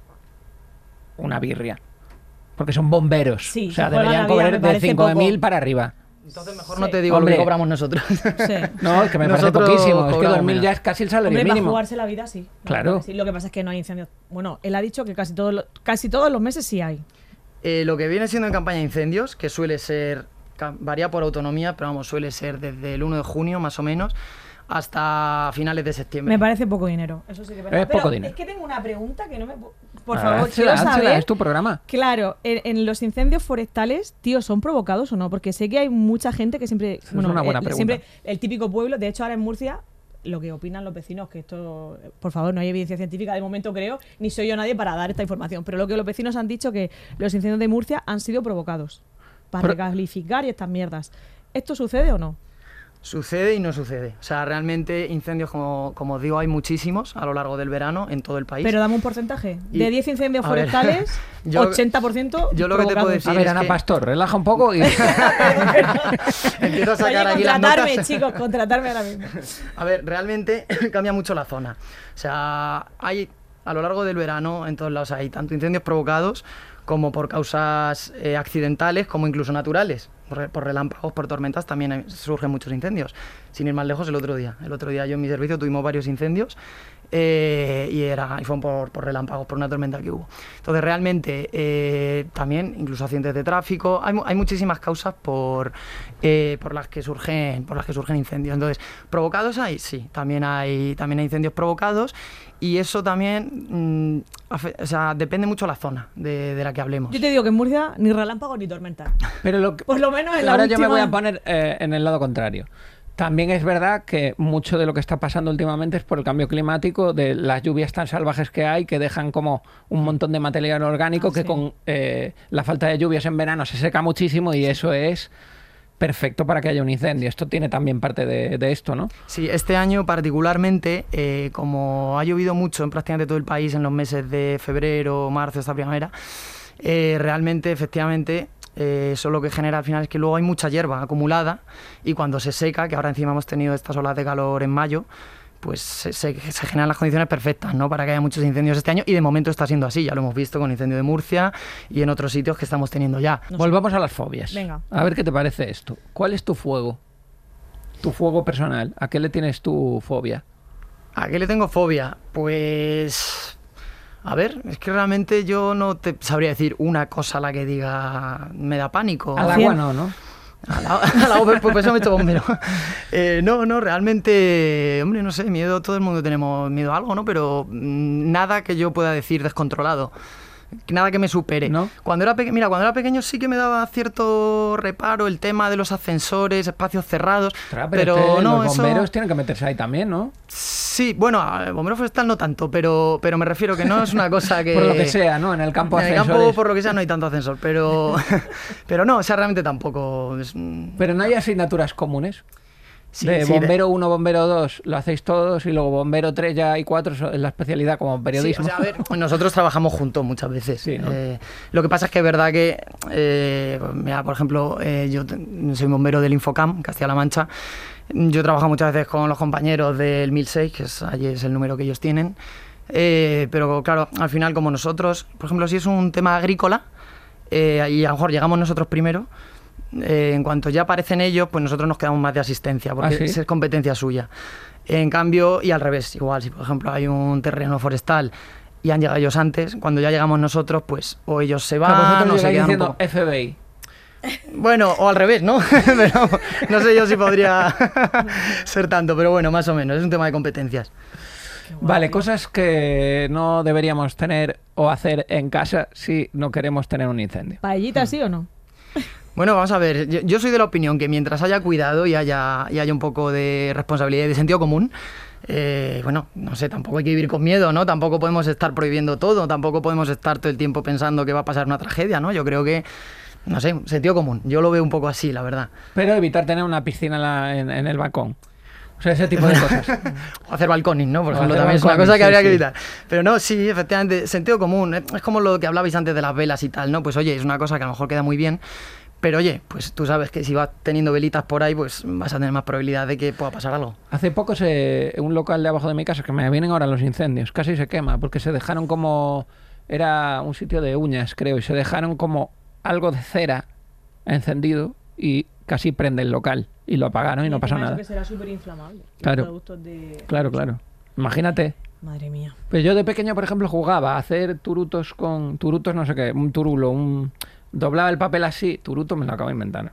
una birria. Porque son bomberos. Sí, o sea, se juegan deberían la vida, cobrar me de parece cinco mil poco. para arriba. Entonces mejor Sí. no te digo Hombre. lo que cobramos nosotros. Sí. No, es que me parece Nosotros poquísimo. Es que cobramos dos mil ya menos. es casi el salario Hombre, para mínimo. jugarse la vida, sí. La Claro. verdad que sí. Lo que pasa es que no hay incendios. Bueno, él ha dicho que casi todos los, casi todos los meses sí hay. Eh, lo que viene siendo en campaña de incendios, que suele ser, ca- varía por autonomía, pero vamos, suele ser desde el uno de junio más o menos hasta finales de septiembre. Me parece poco dinero. Eso sí que es verdad. Es poco Pero dinero. es que tengo una pregunta que no me... po- Por Ah, favor, hazla, quiero hazla, saber... es tu programa. Claro, en, en los incendios forestales, tío, ¿son provocados o no? Porque sé que hay mucha gente que siempre... es una buena eh, pregunta. Siempre, el típico pueblo, de hecho ahora en Murcia, lo que opinan los vecinos, que esto, por favor, no hay evidencia científica de momento creo, ni soy yo nadie para dar esta información, pero lo que los vecinos han dicho que los incendios de Murcia han sido provocados para Pero- recalificar y estas mierdas. ¿Esto sucede o no? Sucede y no sucede. O sea, realmente incendios, como, como os digo, hay muchísimos a lo largo del verano en todo el país. Pero dame un porcentaje. Y- De diez incendios a ver, forestales, yo- ochenta por ciento yo lo que te puedo provocados. decir A ver, es Ana que- Pastor, relaja un poco y... Empiezo a sacar Oye, aquí las contratarme, notas. chicos, contratarme ahora mismo. A ver, realmente cambia mucho la zona. O sea, hay a lo largo del verano en todos lados hay tanto incendios provocados como por causas eh, accidentales como incluso naturales. Por, re- por relámpagos, por tormentas también hay- surgen muchos incendios. Sin ir más lejos, el otro día. El otro día yo en mi servicio tuvimos varios incendios eh, y, era, y fueron por, por relámpagos, por una tormenta que hubo. Entonces realmente eh, también incluso accidentes de tráfico, hay, mu- hay muchísimas causas por, eh, por, las que surgen, por las que surgen incendios. Entonces, ¿provocados hay? Sí, también hay, también hay incendios provocados y eso también mm, afe- o sea, depende mucho de la zona de, de la que hablemos. Yo te digo que en Murcia ni relámpagos ni tormenta. Pero lo que- Por lo menos en la Ahora yo me última- voy a poner eh, en el lado contrario. También es verdad que mucho de lo que está pasando últimamente es por el cambio climático, de las lluvias tan salvajes que hay, que dejan como un montón de material orgánico Ah, que sí. con eh, la falta de lluvias en verano se seca muchísimo y eso es perfecto para que haya un incendio. Esto tiene también parte de, de esto, ¿no? Sí, este año particularmente, eh, como ha llovido mucho en prácticamente todo el país en los meses de febrero, marzo, esta primavera, eh, realmente, efectivamente, eh, eso lo que genera al final es que luego hay mucha hierba acumulada y cuando se seca, que ahora encima hemos tenido estas olas de calor en mayo, pues se, se- se generan las condiciones perfectas, ¿no?, para que haya muchos incendios este año y de momento está siendo así, ya lo hemos visto con el incendio de Murcia y en otros sitios que estamos teniendo ya. No sé. Volvamos a las fobias. Venga. A ver qué te parece esto. ¿Cuál es tu fuego? Tu fuego personal. ¿A qué le tienes tu fobia? ¿A qué le tengo fobia? Pues... A ver, es que realmente yo no te sabría decir una cosa a la que diga me da pánico. Al Cien. agua no, ¿no? A la, a la pues, pues eso me he hecho bombero. Eh, no, no, realmente, hombre, no sé, miedo, todo el mundo tenemos miedo a algo, ¿no? Pero mmm, nada que yo pueda decir descontrolado. Nada que me supere. ¿No? Cuando era peque- mira, cuando era pequeño sí que me daba cierto reparo el tema de los ascensores, espacios cerrados. Ostras, pero pero es que no, los eso... bomberos tienen que meterse ahí también, ¿no? Sí, bueno, a- bombero forestal no tanto, pero, pero me refiero que no es una cosa que... Por lo que sea, ¿no? En el campo En el ascensores. campo, por lo que sea, no hay tanto ascensor, pero, pero no, o sea, realmente tampoco. Es, Pero no hay asignaturas comunes. sí, de sí, bombero uno, bombero dos, lo hacéis todos, y luego bombero tres ya hay cuatro, eso es la especialidad como periodismo. Sí, o sea, a ver, nosotros trabajamos juntos muchas veces. Sí, ¿no? Eh, lo que pasa es que es verdad que, eh, mira, por ejemplo, eh, yo te- soy bombero del Infocam, Castilla-La Mancha. Yo trabajo muchas veces con los compañeros del mil seis, que es, allí es el número que ellos tienen. Eh, pero claro, al final, como nosotros, por ejemplo, si es un tema agrícola, eh, y a lo mejor llegamos nosotros primero, eh, en cuanto ya aparecen ellos, pues nosotros nos quedamos más de asistencia, porque ¿Ah, sí? es competencia suya. En cambio, y al revés, igual, si por ejemplo hay un terreno forestal y han llegado ellos antes, cuando ya llegamos nosotros, pues o ellos se O sea, van vosotros o se llegáis quedan un diciendo poco... F B I. Bueno, o al revés, ¿no? Pero no sé yo si podría ser tanto, pero bueno, más o menos, es un tema de competencias. Vale, cosas que no deberíamos tener o hacer en casa si no queremos tener un incendio. ¿Paellita sí o no? Bueno, vamos a ver, yo, yo soy de la opinión que mientras haya cuidado y haya, y haya un poco de responsabilidad y de sentido común, eh, bueno, no sé, tampoco hay que vivir con miedo, ¿no? Tampoco podemos estar prohibiendo todo, tampoco podemos estar todo el tiempo pensando que va a pasar una tragedia, ¿no? Yo creo que, no sé, sentido común, yo lo veo un poco así, la verdad. Pero evitar tener una piscina en, la- en- en el balcón. O sea, ese tipo de cosas. O hacer balconing, ¿no? Por O ejemplo, hacer también es una balconing, cosa que sí, habría sí. que evitar. Pero no, sí, efectivamente, sentido común. Es es como lo que hablabais antes de las velas y tal, ¿no? Pues oye, es una cosa que a lo mejor queda muy bien, pero oye, pues tú sabes que si vas teniendo velitas por ahí, pues vas a tener más probabilidad de que pueda pasar algo. Hace poco se, un local de abajo de mi casa, que me vienen ahora los incendios, casi se quema, porque se dejaron como... Era un sitio de uñas, creo, y se dejaron como algo de cera encendido y casi prende el local. Y lo apagaron y no pasó nada. Que será súper inflamable. Claro. Productos de... Claro, claro. Imagínate. Madre mía. Pues yo de pequeño, por ejemplo, jugaba a hacer turutos con... Turutos no sé qué, un turulo, un... Doblaba el papel así, turuto me lo acabo de inventar.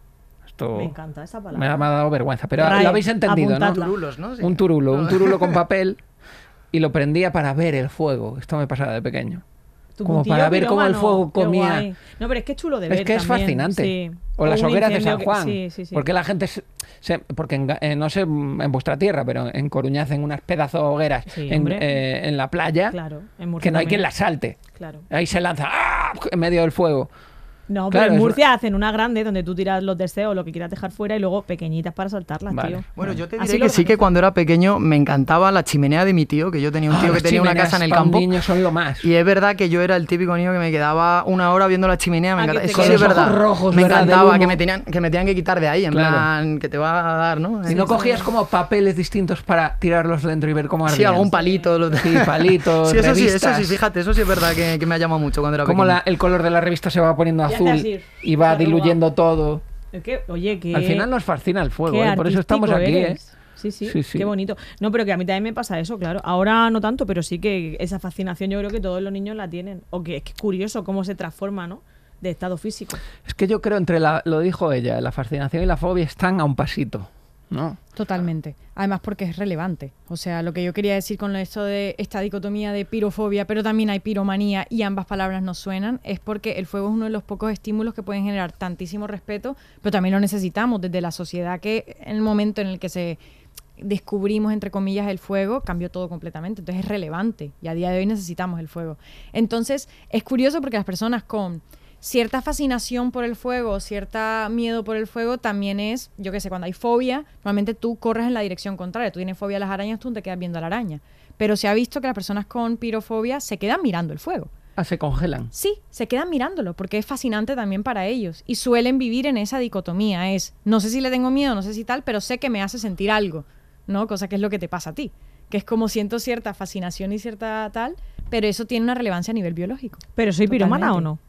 Esto Me encanta esa me palabra. ha, me ha dado vergüenza, pero Ray, lo habéis entendido, ¿no? apuntadla. Turulos, ¿no? Sí. Un turulo, un turulo con papel y lo prendía para ver el fuego. Esto me pasaba de pequeño. Tu Como puntillo para ver cómo el pirómano, fuego qué comía. guay. No, pero es que es chulo de ver Es que es también, fascinante. sí. O las un hogueras de incendio San que- Juan. Sí, sí, sí. Porque la gente, se, se- porque en, Ga- eh, no sé en vuestra tierra, pero en Coruña hacen unas pedazos de hogueras Sí, en, hombre. eh, en la playa Claro, en Murcia que no hay también. quien las salte. Claro. Ahí se lanza ¡ah! En medio del fuego. No, Claro, pero en es- Murcia hacen una grande donde tú tiras los deseos, lo que quieras dejar fuera y luego pequeñitas para saltarlas, Vale. tío. Bueno, yo te Así diré lo que sí que organizan. cuando era pequeño me encantaba la chimenea de mi tío, que yo tenía un Ah, tío que las tenía una chimeneas casa en el para un campo. niño son lo más. Y es verdad que yo era el típico niño que me quedaba una hora viendo la chimenea. Me Ah, que encanta- te Eso sí quedas es con los verdad. ojos rojos, me ¿verdad? Del encantaba humo. que me, tenían, que me tenían que quitar de ahí, en Claro. plan, que te va a dar, ¿no? Si no cogías como papeles distintos para tirarlos dentro y ver cómo ardían. Sí, algún palito. Los... Sí, palitos, Sí, eso sí, eso sí, revistas. fíjate, eso sí es verdad que, que me ha llamado mucho cuando era Cómo pequeño. la- el color de la revista se va poniendo Ya azul está así, y va se arruga. diluyendo todo. Es que, oye, que... Al final nos fascina el fuego, qué ¿eh? Por eso estamos artístico aquí, ¿eh? eres. Sí, sí, Sí, sí. qué bonito. No, pero que a mí también me pasa eso, claro. Ahora no tanto, pero sí que esa fascinación yo creo que todos los niños la tienen. O que es que es curioso cómo se transforma, ¿no? De estado físico. Es que yo creo entre la, lo dijo ella, la fascinación y la fobia están a un pasito, ¿no? Totalmente. Además porque es relevante. O sea, lo que yo quería decir con esto de esta dicotomía de pirofobia, pero también hay piromanía y ambas palabras nos suenan, es porque el fuego es uno de los pocos estímulos que pueden generar tantísimo respeto, pero también lo necesitamos desde la sociedad que en el momento en el que se descubrimos, entre comillas, el fuego, cambió todo completamente. Entonces es relevante y a día de hoy necesitamos el fuego. Entonces es curioso porque las personas con cierta fascinación por el fuego, cierta miedo por el fuego, también es, yo qué sé, cuando hay fobia, normalmente tú corres en la dirección contraria. Tú tienes fobia a las arañas, tú te quedas viendo a la araña. Pero se ha visto que las personas con pirofobia se quedan mirando el fuego. Ah, se congelan. Sí, se quedan mirándolo porque es fascinante también para ellos y suelen vivir en esa dicotomía. Es, no sé si le tengo miedo, no sé si tal, pero sé que me hace sentir algo, ¿no? Cosa que es lo que te pasa a ti, que es como siento cierta fascinación y cierta tal, pero eso tiene una relevancia a nivel biológico. ¿Pero soy piromana Totalmente. o no?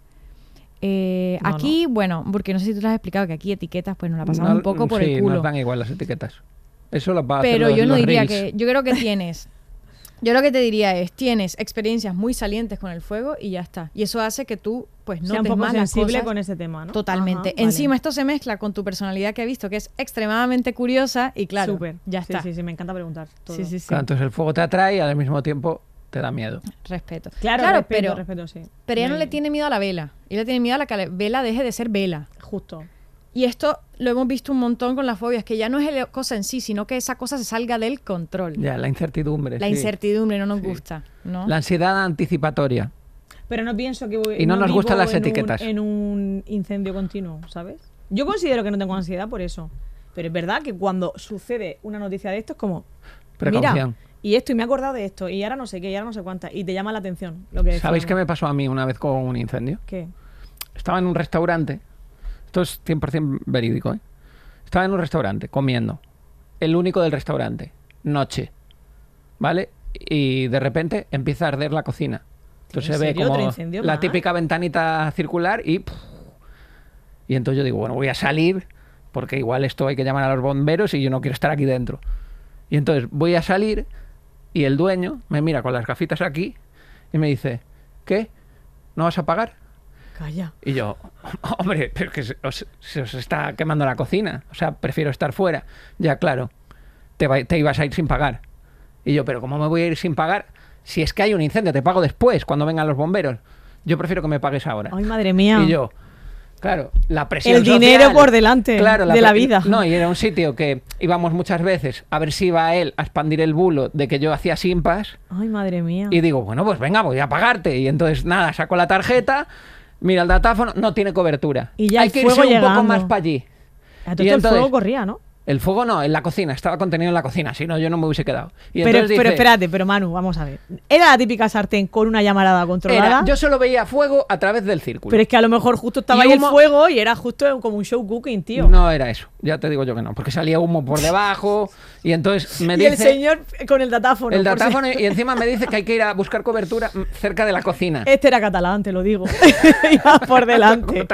Eh, No, aquí, bueno, porque no sé si tú te has explicado que aquí etiquetas pues nos la pasamos No, un poco por sí, el culo. nos dan igual las etiquetas. Eso lo va a hacer Pero los- yo no los diría reels. que, yo creo que tienes Yo lo que te diría es, tienes experiencias muy salientes con el fuego y ya está. Y eso hace que tú, pues, Sea un notes poco más las sensible cosas. con ese tema, ¿no? Totalmente. Ajá, vale. Encima esto se mezcla con tu personalidad que he visto, que es extremadamente curiosa y claro, Súper. ya Sí, está. sí, sí, me encanta preguntar todo. Sí, sí, sí. Claro, entonces el fuego te atrae y al mismo tiempo te da miedo. Respeto. Claro, respeto, pero, respeto, sí. pero ella no Me- le tiene miedo a la vela. Ella tiene miedo a la que la vela deje de ser vela. Justo. Y esto lo hemos visto un montón con las fobias, que ya no es la cosa en sí, sino que esa cosa se salga del control. Ya, la incertidumbre. La sí. incertidumbre no nos Sí. gusta, ¿no? La ansiedad anticipatoria. Pero no pienso que voy, Y no nos vivo gustan las en un- etiquetas. en un incendio continuo, ¿sabes? Yo considero que no tengo ansiedad por eso. Pero es verdad que cuando sucede una noticia de esto es como, Precaución. mira, y esto, y me he acordado de esto, y ahora no sé qué, y ahora no sé cuántas, y te llama la atención lo que ¿Sabéis decíamos. qué me pasó a mí una vez con un incendio? ¿Qué? Estaba en un restaurante. Esto es cien por ciento verídico, ¿eh? Estaba en un restaurante comiendo. El único del restaurante. Noche. ¿Vale? Y de repente empieza a arder la cocina. Entonces ¿En se ve serio? ¿Otro como incendio la más? típica ventanita circular y... ¡puf! Y entonces yo digo, bueno, voy a salir porque igual esto hay que llamar a los bomberos y yo no quiero estar aquí dentro. Y entonces voy a salir y el dueño me mira con las gafitas aquí y me dice, ¿qué? ¿No vas a pagar? Calla. Y yo, hombre, pero que se os, se os está quemando la cocina. O sea, prefiero estar fuera. Ya, claro, te, va- te ibas a ir sin pagar. Y yo, pero ¿cómo me voy a ir sin pagar? Si es que hay un incendio, te pago después, cuando vengan los bomberos. Yo prefiero que me pagues ahora. Ay, madre mía. Y yo, claro, la presión El dinero social, por delante claro, de la pre- vida. No, y era un sitio que íbamos muchas veces a ver si iba él a expandir el bulo de que yo hacía simpas. Ay, madre mía. Y digo, bueno, pues venga, voy a pagarte. Y entonces, nada, saco la tarjeta, mira el datáfono, no tiene cobertura. Y ya Hay el que irse fuego un poco llegando. más para allí. A todo y esto el entonces- fuego corría, ¿no? El fuego no, en la cocina, estaba contenido en la cocina, si no yo no me hubiese quedado. Y Pero, entonces pero dice, espérate, pero Manu, vamos a ver. Era la típica sartén con una llamarada controlada. era, yo solo veía fuego a través del círculo. Pero es que a lo mejor justo estaba Y ahí humo- el fuego y era justo como un show cooking, tío. No era eso, ya te digo yo que no, porque salía humo por debajo y entonces me y dice... el señor con el datáfono. el por si- datáfono y encima me dice que hay que ir a buscar cobertura mm, cerca de la cocina. Este era catalán, te lo digo. Iba por delante.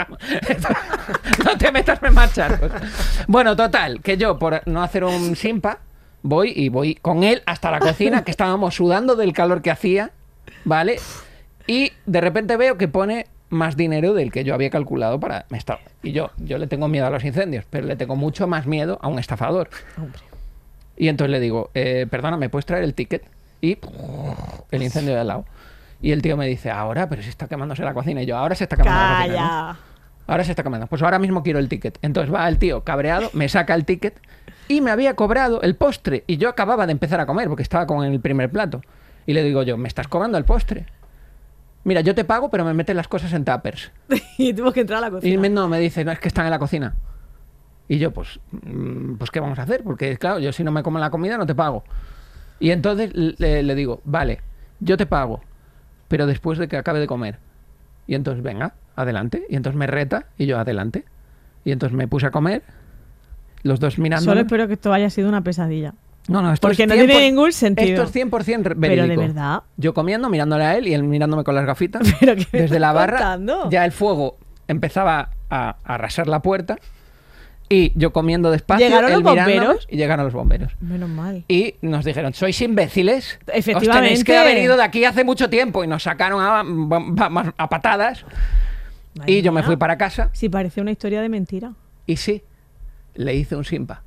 No te metas en marcha. Bueno, total, que yo por no hacer un simpa voy y voy con él hasta la cocina, que estábamos sudando del calor que hacía, ¿vale? Y de repente veo que pone más dinero del que yo había calculado para... me estaba- Y yo, yo le tengo miedo a los incendios, pero le tengo mucho más miedo a un estafador. Hombre. Y entonces le digo, eh, perdona, ¿me puedes traer el ticket? Y el incendio de al lado. Y el tío me dice, ahora, pero si está quemándose la cocina. Y yo, ahora se está quemando la cocina, ¿no? Calla. Ahora se está quemando. Pues ahora mismo quiero el ticket. Entonces va el tío cabreado, me saca el ticket y me había cobrado el postre. Y yo acababa de empezar a comer porque estaba con el primer plato. Y le digo yo, ¿me estás cobrando el postre? Mira, yo te pago, pero me metes las cosas en tuppers. Y tuvo que entrar a la Y cocina. me, no, me dice, no, es que están en la cocina. Y yo, pues, mm, pues, ¿qué vamos a hacer? Porque, claro, yo si no me como la comida no te pago. Y entonces le, le digo, vale, yo te pago, pero después de que acabe de comer. Y entonces, venga, adelante. Y entonces me reta y yo, adelante. Y entonces me puse a comer, los dos mirando. Solo espero que esto haya sido una pesadilla. No, no, esto Porque es no cien tiene por- ningún sentido. Esto es cien por ciento Pero verídico. de verdad. Yo comiendo, mirándole a él y él mirándome con las gafitas. ¿Pero qué me Desde la estás barra, contando? ya el fuego empezaba a, a arrasar la puerta y yo comiendo despacio, ¿Llegaron él los mirándome, bomberos? y llegaron los bomberos. Menos mal. Y nos dijeron, ¿sois imbéciles? Os tenéis Efectivamente. que haber ido de aquí hace mucho tiempo. Y nos sacaron a, a- a patadas. Madre y yo me mía. fui para casa. Sí, parece una historia de mentira. Y sí, le hice un simpa.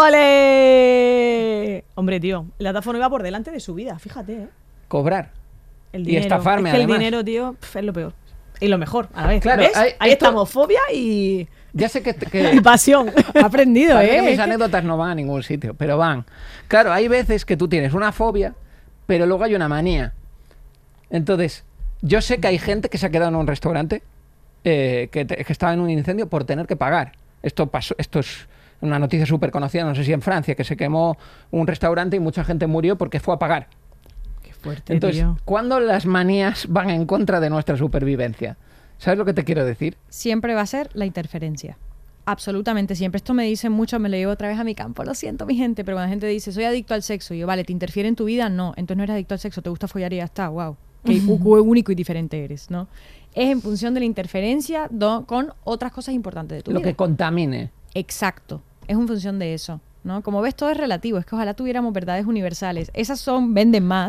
¡Ole! Hombre, tío, el datáfono iba por delante de su vida, fíjate, ¿eh? Cobrar. El Y dinero. estafarme, es que además. el dinero, tío, pf, es lo peor. Y lo mejor, a la vez. Claro, ¿ves? hay- Ahí esto- estamos, fobia y, Ya sé que... y que pasión. Ha aprendido, parece que ¿eh? mis anécdotas no van a ningún sitio, pero van. Claro, hay veces que tú tienes una fobia, pero luego hay una manía. Entonces, yo sé que hay gente que se ha quedado en un restaurante eh, que, te- que estaba en un incendio por tener que pagar. Esto pasó, esto es una noticia súper conocida, no sé si en Francia, que se quemó un restaurante y mucha gente murió porque fue a pagar. Qué fuerte, Entonces, tío. ¿cuándo las manías van en contra de nuestra supervivencia? ¿Sabes lo que te quiero decir? Siempre va a ser la interferencia. Absolutamente siempre. Esto me dicen mucho, me lo llevo otra vez a mi campo. Lo siento, mi gente, pero cuando la gente dice, soy adicto al sexo, y yo, vale, ¿te interfiere en tu vida? No. Entonces no eres adicto al sexo, te gusta follar y ya está. Wow. Qué u- qué único y diferente eres, ¿no? Es en función de la interferencia do- con otras cosas importantes de tu Lo vida. que contamine. Exacto. Es en función de eso, ¿no? Como ves, todo es relativo. Es que ojalá tuviéramos verdades universales. Esas son, venden más,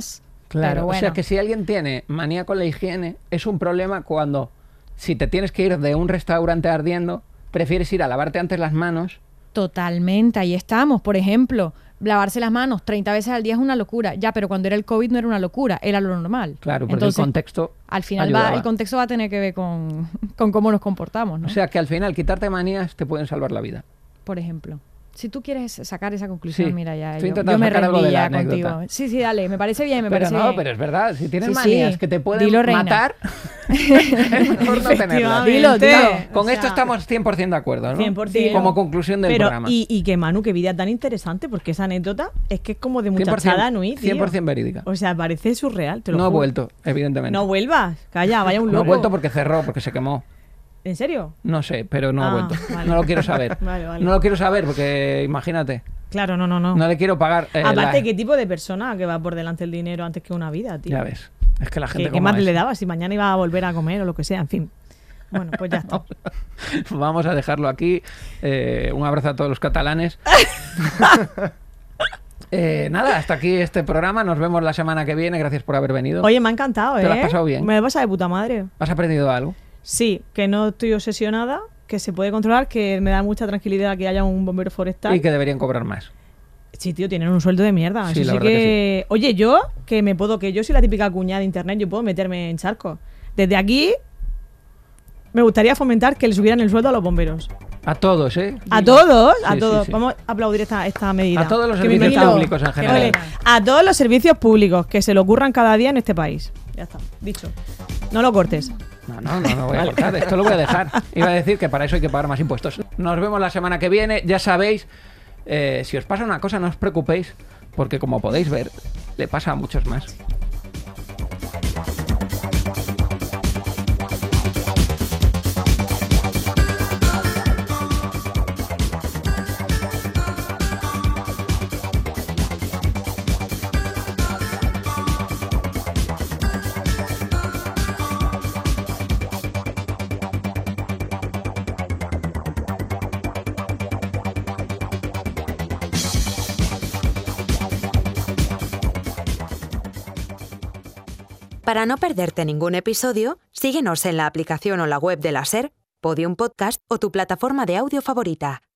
Claro, Pero o bueno. sea que si alguien tiene manía con la higiene, es un problema cuando, si te tienes que ir de un restaurante ardiendo, prefieres ir a lavarte antes las manos. Totalmente, ahí estamos. Por ejemplo, lavarse las manos treinta veces al día es una locura. Ya, pero cuando era el COVID no era una locura, era lo normal. Claro, porque Entonces, el contexto al final va, ayudaba. el contexto va a tener que ver con, con cómo nos comportamos, ¿no? O sea que al final quitarte manías te pueden salvar la vida. Por ejemplo. Si tú quieres sacar esa conclusión, Sí, mira ya, estoy yo, intentando yo me sacar algo rendí de la ya anécdota. contigo. Sí, sí, dale, me parece bien, me Pero parece no, bien. pero es verdad, si tienes Sí, manías sí. que te pueden Dilo, reina. matar, es mejor no tenerlas. Dilo, dilo. Con O esto sea, estamos cien por ciento de acuerdo, ¿no? cien por ciento. Como conclusión del Pero, programa. y, y que Manu, qué vida tan interesante, porque esa anécdota es que es como de muchachada Nui, tío. cien por ciento verídica. O sea, parece surreal, te lo No ha juro. vuelto, evidentemente. No vuelvas, calla, vaya un No loco. ha vuelto porque cerró, porque se quemó. ¿En serio? No sé, pero no ha Ah, vuelto. vale. No lo quiero saber. Vale, vale. No lo quiero saber porque, imagínate, Claro, no, no, no. no le quiero pagar. eh, Aparte, la- ¿qué tipo de persona que va por delante el dinero antes que una vida, tío? Ya ves. Es que la gente ¿Qué, qué como más es. le daba si mañana iba a volver a comer o lo que sea? En fin. Bueno, pues ya está. Vamos a dejarlo aquí. Eh, un abrazo a todos los catalanes. Eh, nada, hasta aquí este programa. Nos vemos la semana que viene. Gracias por haber venido. Oye, me ha encantado, ¿eh? ¿Te lo has pasado bien? Me lo he pasado de puta madre. ¿Has aprendido algo? Sí, que no estoy obsesionada, que se puede controlar, que me da mucha tranquilidad que haya un bombero forestal. Y que deberían cobrar más. Sí, tío, tienen un sueldo de mierda. Sí, Eso la sí verdad que... que Oye, yo, que me puedo, que yo soy la típica cuñada de internet, yo puedo meterme en charcos. Desde aquí, me gustaría fomentar que le subieran el sueldo a los bomberos. A todos, ¿eh? A todos, a Sí, todos. sí, sí. Vamos a aplaudir esta, esta medida. A todos los Que me servicios invitado. públicos en Que general. ole. A todos los servicios públicos que se lo ocurran cada día en este país. Ya está, dicho. No lo cortes. No, no, no, no voy a cortar. Esto lo voy a dejar. Iba a decir que para eso hay que pagar más impuestos. Nos vemos la semana que viene. Ya sabéis, eh, si os pasa una cosa, no os preocupéis, porque como podéis ver, le pasa a muchos más. Para no perderte ningún episodio, síguenos en la aplicación o la web de la SER, Podium Podcast o tu plataforma de audio favorita.